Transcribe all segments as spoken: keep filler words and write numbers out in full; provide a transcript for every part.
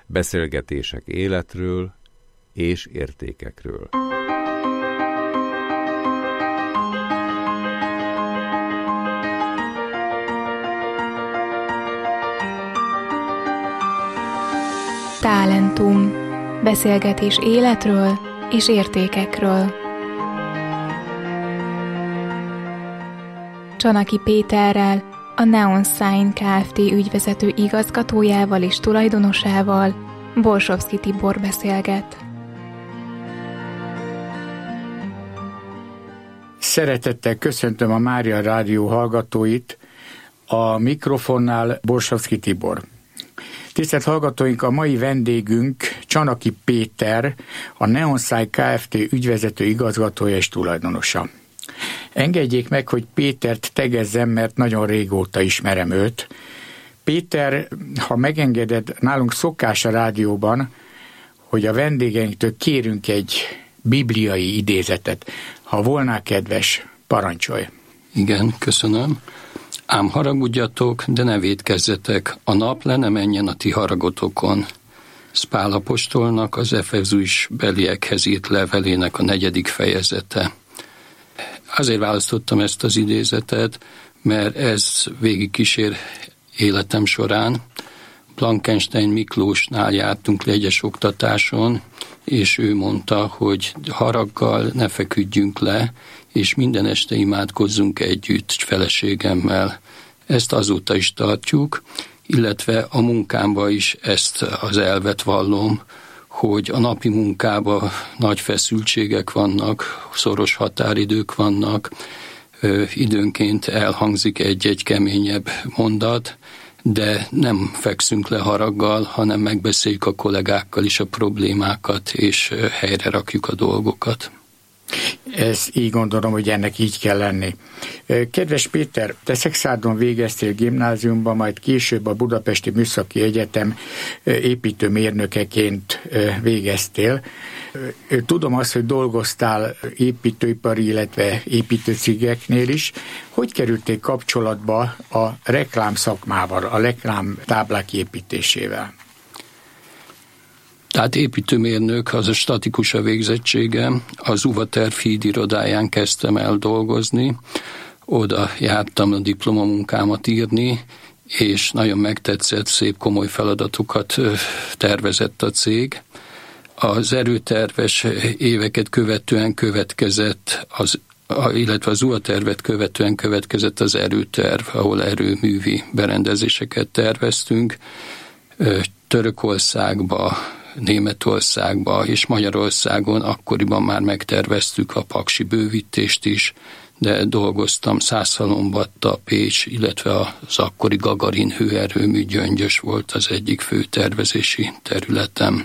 beszélgetések életről és értékekről. Talentum. Beszélgetés életről és értékekről. Csanaki Péterrel, a Neon Sign Kft. Ügyvezető igazgatójával és tulajdonosával Borsovszky Tibor beszélget. Szeretettel köszöntöm a Mária Rádió hallgatóit, a mikrofonnál Borsovszky Tibor. Tisztelt hallgatóink, a mai vendégünk Csanaki Péter, a Neon Sign Kft. Ügyvezető igazgatója és tulajdonosa. Engedjék meg, hogy Pétert tegezzem, mert nagyon régóta ismerem őt. Péter, ha megengeded, nálunk szokás a rádióban, hogy a vendégeinktől kérünk egy bibliai idézetet. Ha volnál kedves, parancsolj! Igen, köszönöm. Ám haragudjatok, de ne vétkezzetek, a nap le ne menjen a ti haragotokon. Ez Pál apostolnak az Efezus beliekhez írt levelének a negyedik fejezete. Azért választottam ezt az idézetet, mert ez végigkísér életem során. Blankenstein Miklósnál jártunk le egyes oktatáson, és ő mondta, hogy haraggal ne feküdjünk le, és minden este imádkozzunk együtt feleségemmel. Ezt azóta is tartjuk, illetve a munkámban is ezt az elvet vallom, hogy a napi munkában nagy feszültségek vannak, szoros határidők vannak, időnként elhangzik egy-egy keményebb mondat, de nem fekszünk le haraggal, hanem megbeszéljük a kollégákkal is a problémákat, és helyre rakjuk a dolgokat. Ezt így gondolom, hogy ennek így kell lenni. Kedves Péter, te Szexárdon végeztél gimnáziumban, majd később a Budapesti Műszaki Egyetem építőmérnökeként végeztél. Tudom azt, hogy dolgoztál építőipari, illetve építőcégeknél is. Hogy kerültél kapcsolatba a reklám szakmával, a reklám táblák építésével? Tehát építőmérnök, az a statikus a végzettségem, az Uvaterv híd irodáján kezdtem el dolgozni, oda jártam a diplomamunkámat írni, és nagyon megtetszett, szép komoly feladatokat tervezett a cég. Az erőterves éveket követően következett, az, illetve az Uvatervet követően következett az erőterv, ahol erőművi berendezéseket terveztünk, Törökországba, Németországba és Magyarországon akkoriban már megterveztük a paksi bővítést is, de dolgoztam Szászhalombatta, Pécs, illetve az akkori Gagarin hőerőmű Gyöngyös volt az egyik fő tervezési területem.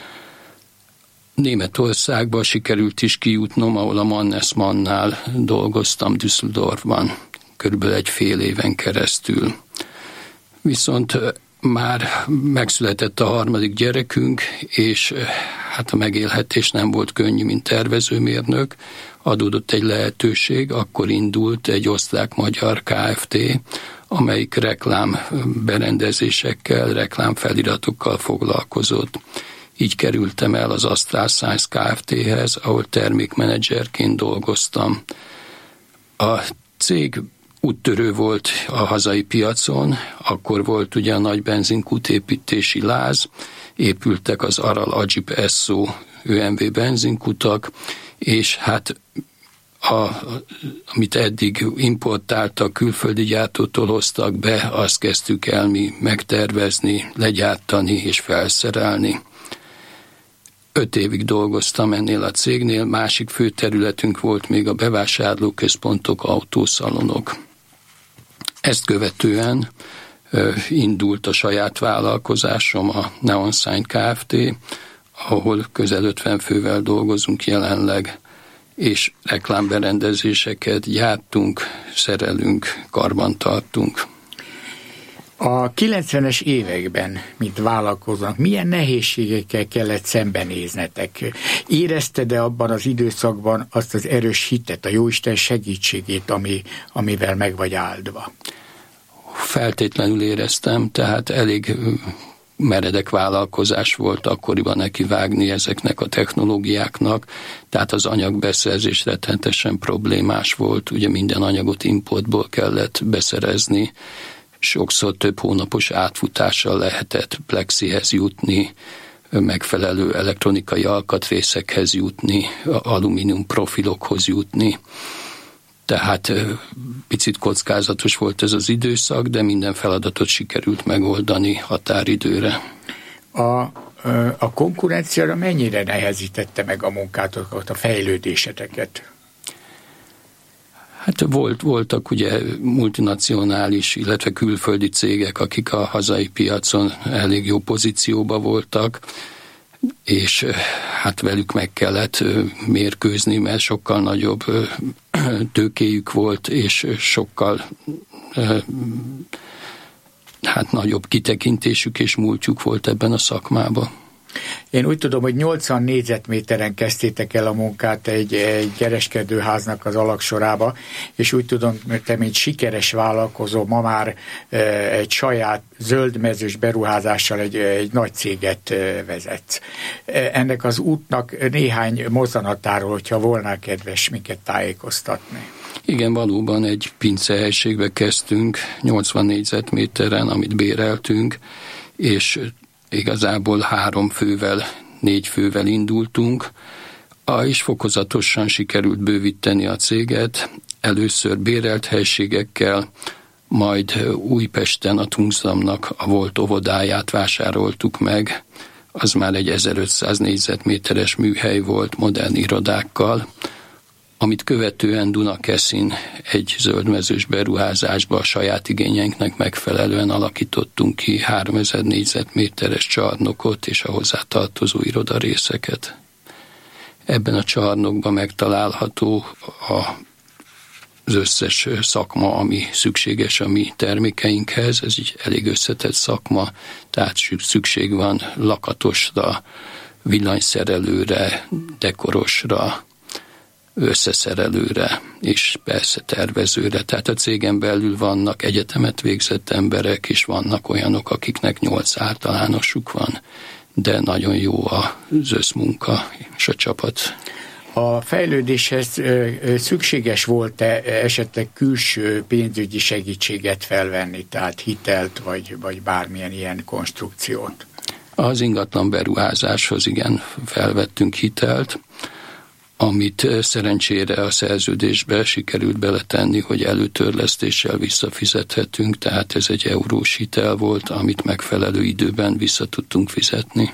Németországba sikerült is kijutnom, ahol a Mannesmannnál dolgoztam Düsseldorfban, körülbelül egy fél éven keresztül. Viszont már megszületett a harmadik gyerekünk, és hát a megélhetés nem volt könnyű, mint tervezőmérnök. Adódott egy lehetőség, akkor indult egy osztrák-magyar Kft., amelyik reklámberendezésekkel, reklámfeliratokkal foglalkozott. Így kerültem el az Astral Science Kft.-hez, ahol termékmenedzserként dolgoztam. A cég úttörő volt a hazai piacon, akkor volt ugye a nagy benzinkútépítési láz, épültek az Aral Agip Esso ö em vé benzinkutak, és hát a, amit eddig importáltak, külföldi gyártótól hoztak be, azt kezdtük el mi megtervezni, legyártani és felszerelni. Öt évig dolgoztam ennél a cégnél, másik fő területünk volt még a bevásárlóközpontok, autószalonok. Ezt követően ö, indult a saját vállalkozásom, a Neon Sign Kft., ahol közel ötven fővel dolgozunk jelenleg, és reklámberendezéseket gyártunk, szerelünk, karbantartunk. A kilencvenes években, mint vállalkozónak, milyen nehézségekkel kellett szembenéznetek? Érezted-e abban az időszakban azt az erős hitet, a Jóisten segítségét, ami, amivel meg vagy áldva? Feltétlenül éreztem, tehát elég meredek vállalkozás volt akkoriban neki vágni ezeknek a technológiáknak, tehát az anyagbeszerzés rettenetesen problémás volt, ugye minden anyagot importból kellett beszerezni, sokszor több hónapos átfutással lehetett plexihez jutni, megfelelő elektronikai alkatrészekhez jutni, alumínium profilokhoz jutni. Tehát picit kockázatos volt ez az időszak, de minden feladatot sikerült megoldani határidőre. A, a konkurenciára mennyire nehezítette meg a munkátokat, a fejlődéseteket? Hát volt, voltak ugye multinacionális, illetve külföldi cégek, akik a hazai piacon elég jó pozícióban voltak, és hát velük meg kellett mérkőzni, mert sokkal nagyobb tőkéjük volt, és sokkal hát nagyobb kitekintésük és múltjuk volt ebben a szakmában. Én úgy tudom, hogy nyolcvan négyzetméteren kezdtétek el a munkát egy, egy kereskedőháznak az alagsorába, és úgy tudom, hogy te, mint sikeres vállalkozó, ma már e, egy saját zöldmezős beruházással egy, egy nagy céget e, vezetsz. E, ennek az útnak néhány mozzanatáról, hogyha volna kedves minket tájékoztatni. Igen, valóban egy pincehelységbe kezdtünk, nyolcvan négyzetméteren, amit béreltünk, és igazából három fővel, négy fővel indultunk, és fokozatosan sikerült bővíteni a céget, először bérelt helységekkel, majd Újpesten a Tungzamnak a volt óvodáját vásároltuk meg, az már egy ezerötszáz négyzetméteres műhely volt modern irodákkal, amit követően Dunakeszin egy zöldmezős beruházásba a saját igényeinknek megfelelően alakítottunk ki háromezer négyzetméteres csarnokot és a hozzá tartozó irodarészeket. Ebben a csarnokban megtalálható a az összes szakma, ami szükséges a mi termékeinkhez, ez így elég összetett szakma, tehát szükség van lakatosra, villanyszerelőre, dekorosra, összeszerelőre, és persze tervezőre. Tehát a cégen belül vannak egyetemet végzett emberek, és vannak olyanok, akiknek nyolc általánosuk van, de nagyon jó az összmunka és a csapat. A fejlődéshez szükséges volt-e esetleg külső pénzügyi segítséget felvenni, tehát hitelt, vagy, vagy bármilyen ilyen konstrukciót? Az ingatlan beruházáshoz igen, felvettünk hitelt, amit szerencsére a szerződésbe sikerült beletenni, hogy előtörlesztéssel visszafizethetünk, tehát ez egy eurós hitel volt, amit megfelelő időben vissza tudtunk fizetni.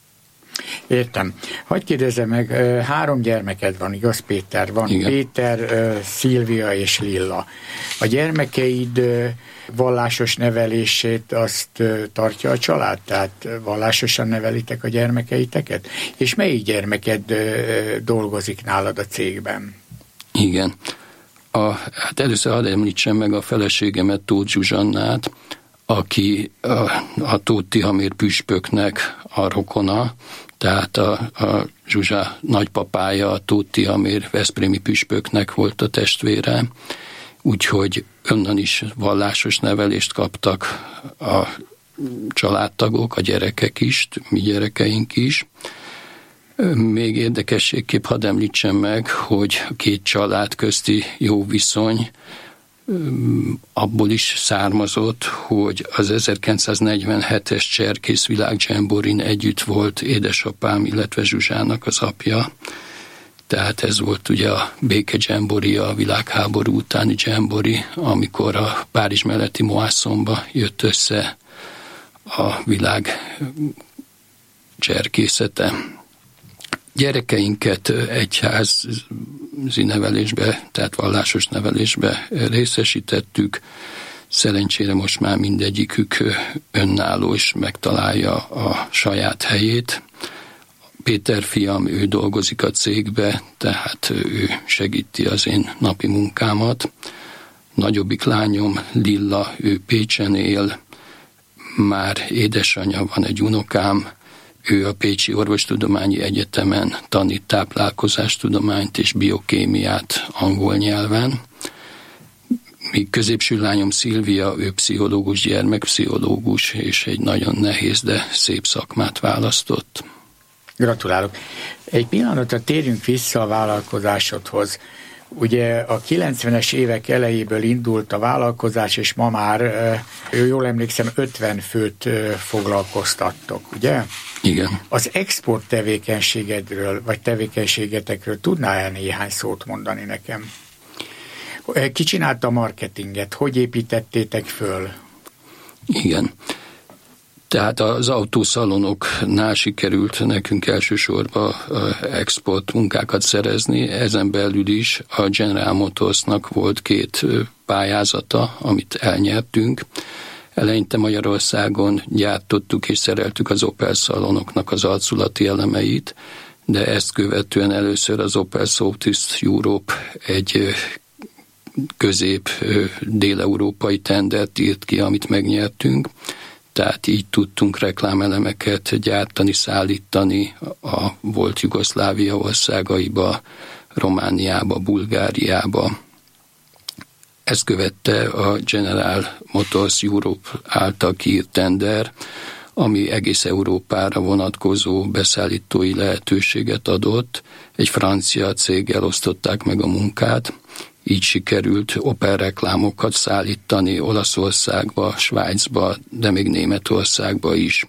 Értem. Hadd kérdezzem meg, három gyermeked van, igaz, Péter? Van igen. Péter, Szilvia és Lilla. A gyermekeid vallásos nevelését azt tartja a család? Tehát vallásosan nevelitek a gyermekeiteket? És melyik gyermeked dolgozik nálad a cégben? Igen. A, hát először hadd említsem meg a feleségemet, Tóth Zsuzsannát, aki a, a Tóth Tihamér püspöknek a rokona, tehát a, a Zsuzsa nagypapája, a Tóth Tihamér veszprémi püspöknek volt a testvére, úgyhogy onnan is vallásos nevelést kaptak a családtagok, a gyerekek is, mi gyerekeink is. Még érdekességképp hadd említsem meg, hogy a két család közti jó viszony abból is származott, hogy az ezerkilencszáznegyvenhetes Cserkész világdzsemborin együtt volt édesapám, illetve Zsuzsának az apja. Tehát ez volt ugye a béke dzsembori, a világháború utáni dzsembori, amikor a Párizs melletti Moissonba jött össze a világ cserkészete. Gyerekeinket egyházi nevelésbe, tehát vallásos nevelésbe részesítettük. Szerencsére most már mindegyikük önálló és megtalálja a saját helyét. Péter fiam, ő dolgozik a cégbe, tehát ő segíti az én napi munkámat. Nagyobbik lányom, Lilla, ő Pécsen él, már édesanyja, van egy unokám, ő a Pécsi Orvostudományi Egyetemen tanít táplálkozástudományt és biokémiát angol nyelven. míg középső lányom Szilvia, ő pszichológus, gyermekpszichológus, és egy nagyon nehéz, de szép szakmát választott. Gratulálok. Egy pillanatra térjünk vissza a vállalkozásodhoz. Ugye a kilencvenes évek elejéből indult a vállalkozás, és ma már, jól emlékszem, ötven főt foglalkoztattok, ugye? Igen. Az export tevékenységedről, vagy tevékenységetekről tudnál-e néhány szót mondani nekem? Ki csinálta a marketinget? Hogy építettétek föl? Igen. Tehát az autószalonoknál sikerült nekünk elsősorban export munkákat szerezni, ezen belül is a General Motorsnak volt két pályázata, amit elnyertünk. Eleinte Magyarországon gyártottuk és szereltük az Opel szalonoknak az arculati elemeit, de ezt követően először az Opel Southeast Europe egy közép-dél-európai tendert írt ki, amit megnyertünk. Tehát így tudtunk reklámelemeket gyártani, szállítani a volt Jugoszlávia országaiba, Romániába, Bulgáriába. Ezt követte a General Motors Europe által kiírt tender, ami egész Európára vonatkozó beszállítói lehetőséget adott. Egy francia céggel osztották meg a munkát, így sikerült Opel reklámokat szállítani Olaszországba, Svájcba, de még Németországba is.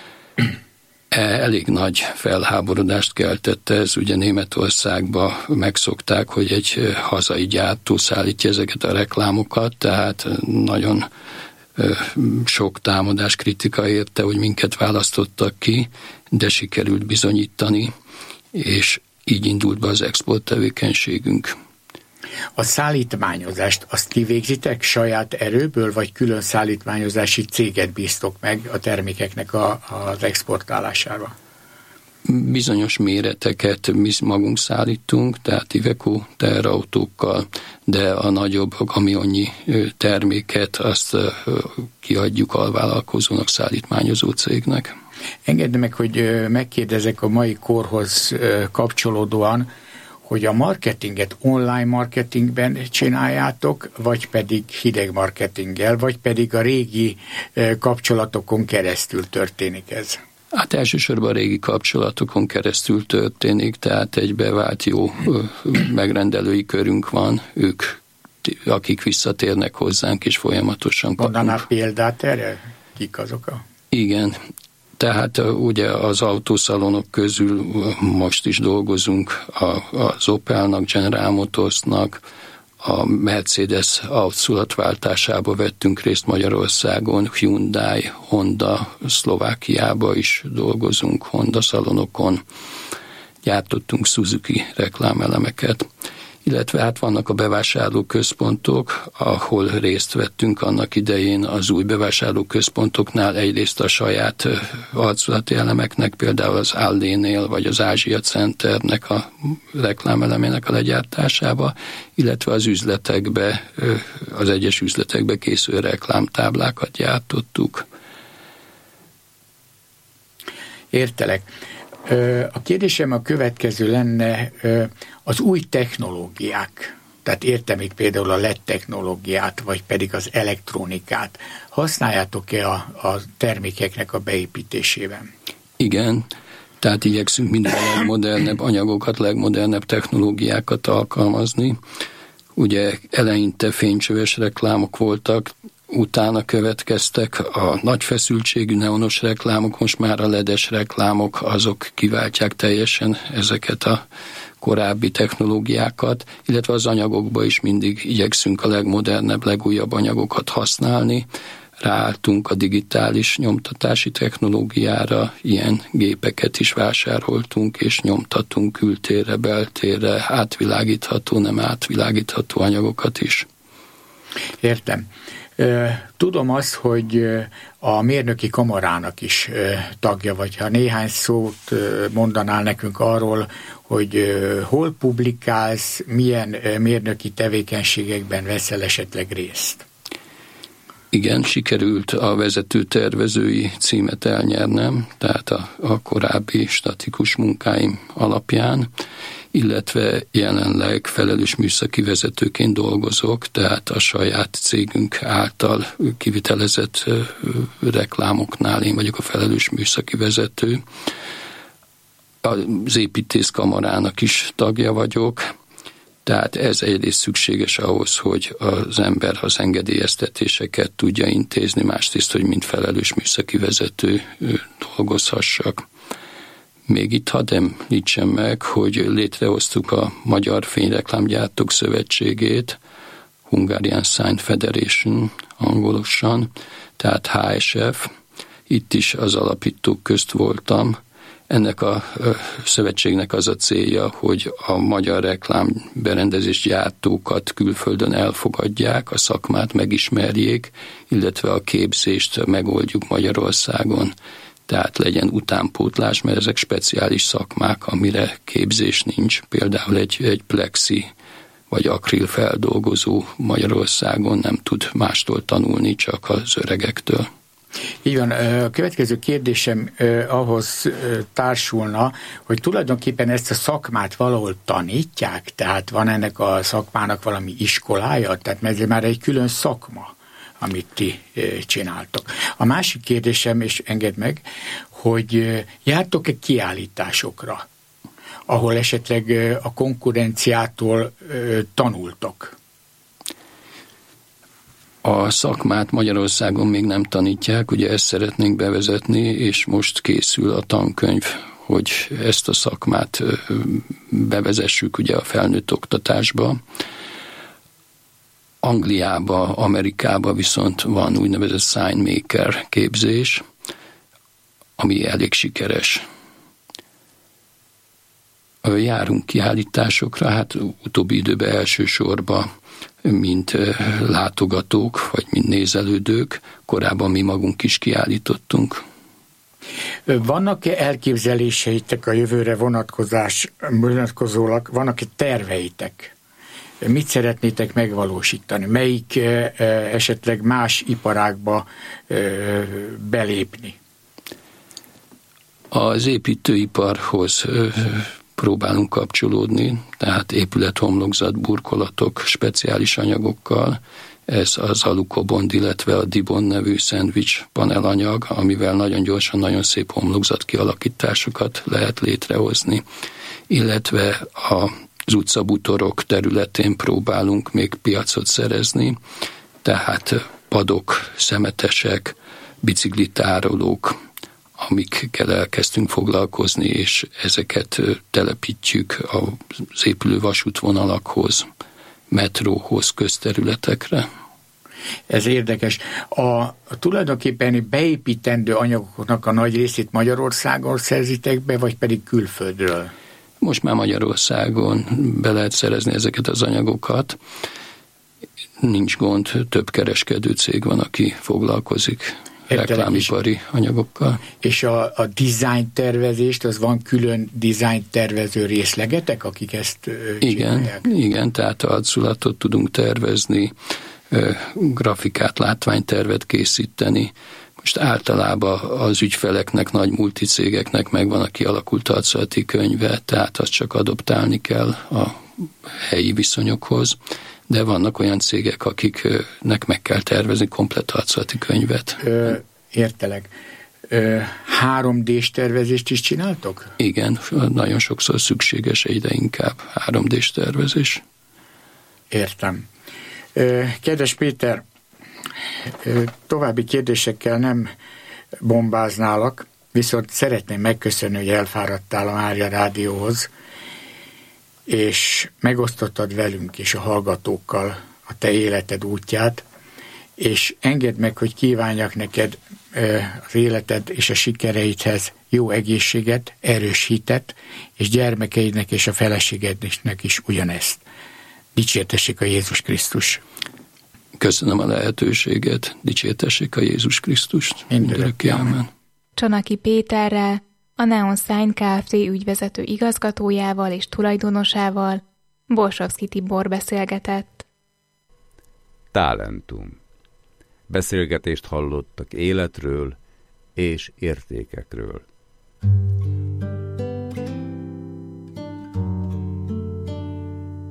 Elég nagy felháborodást keltette ez, ugye Németországba megszokták, hogy egy hazai gyártó szállítja ezeket a reklámokat, tehát nagyon sok támadás, kritika érte, hogy minket választottak ki, de sikerült bizonyítani, és így indult be az export tevékenységünk. A szállítmányozást azt kivégzitek saját erőből, vagy külön szállítmányozási céget bíztok meg a termékeknek a, az exportálására? Bizonyos méreteket mi magunk szállítunk, tehát Iveco teherautókkal, de a nagyobb kamionnyi terméket azt kiadjuk alvállalkozónak, szállítmányozó cégnek. Engedd meg, hogy megkérdezek a mai korhoz kapcsolódóan, hogy a marketinget online marketingben csináljátok, vagy pedig hideg marketinggel, vagy pedig a régi kapcsolatokon keresztül történik ez? Hát elsősorban a régi kapcsolatokon keresztül történik, tehát egy bevált jó megrendelői körünk van, ők, akik visszatérnek hozzánk, és folyamatosan kapunk. Mondanál példát erre? Kik azok a... Igen. Tehát ugye az autószalonok közül most is dolgozunk az Opelnak, General Motorsnak, a Mercedes arculatváltásába vettünk részt Magyarországon, Hyundai, Honda, Szlovákiába is dolgozunk, Honda szalonokon, gyártottunk Suzuki reklámelemeket, illetve hát vannak a bevásárlóközpontok, ahol részt vettünk annak idején az új bevásárlóközpontoknál, egyrészt a saját arculati elemeknek, például az Allénél vagy az Ázsia Centernek a reklámelemének a legyártásába, illetve az üzletekbe, az egyes üzletekbe készülő reklámtáblákat gyártottuk. Értelek. A kérdésem a következő lenne, az új technológiák, tehát értem itt például a el é dé technológiát, vagy pedig az elektronikát, használjátok-e a, a termékeknek a beépítésében? Igen, tehát igyekszünk minden legmodernebb anyagokat, legmodernebb technológiákat alkalmazni. Ugye eleinte fénycsöves reklámok voltak, utána következtek a nagy feszültségű neonos reklámok, most már a ledes reklámok, azok kiváltják teljesen ezeket a korábbi technológiákat, illetve az anyagokba is mindig igyekszünk a legmodernebb, legújabb anyagokat használni. Ráálltunk a digitális nyomtatási technológiára, ilyen gépeket is vásároltunk, és nyomtatunk kültérre, beltérre, átvilágítható, nem átvilágítható anyagokat is. Értem. Tudom azt, hogy a mérnöki kamarának is tagja vagy. Ha néhány szót mondanál nekünk arról, hogy hol publikálsz, milyen mérnöki tevékenységekben veszel esetleg részt? Igen, sikerült a vezető tervezői címet elnyernem, tehát a, a korábbi statikus munkáim alapján, illetve jelenleg felelős műszaki vezetőként dolgozok, tehát a saját cégünk által kivitelezett reklámoknál én vagyok a felelős műszaki vezető. Az építészkamarának is tagja vagyok, tehát ez egyrészt szükséges ahhoz, hogy az ember az engedélyeztetéseket tudja intézni, másrészt, hogy mint felelős műszaki vezető dolgozhassak. Még itt hadd említsem meg, hogy létrehoztuk a Magyar Fényreklámgyártók Szövetségét, Hungarian Sign Federation angolosan, tehát há es ef. Itt is az alapítók közt voltam. Ennek a szövetségnek az a célja, hogy a magyar reklámberendezés gyártókat külföldön elfogadják, a szakmát megismerjék, illetve a képzést megoldjuk Magyarországon. Tehát legyen utánpótlás, mert ezek speciális szakmák, amire képzés nincs. Például egy, egy plexi vagy akril feldolgozó Magyarországon nem tud mástól tanulni, csak az öregektől. Így van, a következő kérdésem ahhoz társulna, hogy tulajdonképpen ezt a szakmát valahol tanítják, tehát van ennek a szakmának valami iskolája, tehát ez már egy külön szakma, amit ti csináltok. A másik kérdésem, és engedd meg, hogy jártok-e kiállításokra, ahol esetleg a konkurenciától tanultok? A szakmát Magyarországon még nem tanítják, ugye ezt szeretnénk bevezetni, és most készül a tankönyv, hogy ezt a szakmát bevezessük ugye a felnőtt oktatásba. Angliába, Amerikába viszont van úgynevezett sign maker képzés, ami elég sikeres. Járunk kiállításokra, hát utóbbi időben elsősorban mint látogatók, vagy mint nézelődők, korábban mi magunk is kiállítottunk. Vannak-e elképzeléseitek a jövőre vonatkozás, vonatkozólag, vannak-e terveitek? Mit szeretnétek megvalósítani? Melyik esetleg más iparágba belépni? Az építőiparhoz próbálunk kapcsolódni, tehát épülethomlokzat, burkolatok, speciális anyagokkal. Ez az Alucobond, illetve a Dibond nevű szendvics panelanyag, amivel nagyon gyorsan, nagyon szép homlokzat kialakításokat lehet létrehozni. Illetve az utcabútorok területén próbálunk még piacot szerezni, tehát padok, szemetesek, biciklitárolók, amikkel elkezdtünk foglalkozni, és ezeket telepítjük az épülő vasútvonalakhoz, metróhoz, közterületekre. Ez érdekes. A, a tulajdonképpen beépítendő anyagoknak a nagy részét Magyarországon szerzitek be, vagy pedig külföldről? Most már Magyarországon be lehet szerezni ezeket az anyagokat. Nincs gond, több kereskedő cég van, aki foglalkozik reklámipari anyagokkal. És a, a design tervezést, az van külön design tervező részlegetek, akik ezt csinálják? Igen, igen, tehát arculatot tudunk tervezni, grafikát, látványtervet készíteni. Most általában az ügyfeleknek, nagy multicégeknek megvan a kialakult arculati könyve, tehát azt csak adoptálni kell a helyi viszonyokhoz. De vannak olyan cégek, akiknek meg kell tervezni komplett arculati könyvet. Ö, értelek. Ö, három dés tervezést is csináltok? Igen, nagyon sokszor szükséges egyre inkább három dés tervezés. Értem. Ö, kedves Péter, ö, további kérdésekkel nem bombáználak, viszont szeretném megköszönni, hogy elfáradtál a Mária Rádióhoz, és megosztottad velünk és a hallgatókkal a te életed útját, és engedd meg, hogy kívánjak neked az életed és a sikereidhez jó egészséget, erős hitet, és gyermekeidnek és a feleségednek is ugyanezt. Dicsértessék a Jézus Krisztus! Köszönöm a lehetőséget, dicsértessék a Jézus Krisztust! Mindörökké, amen. Csanaki Péterrel, a Neon Sign Kft. Ügyvezető igazgatójával és tulajdonosával Borsovszky Tibor beszélgetett. Talentum. Beszélgetést hallottak életről és értékekről.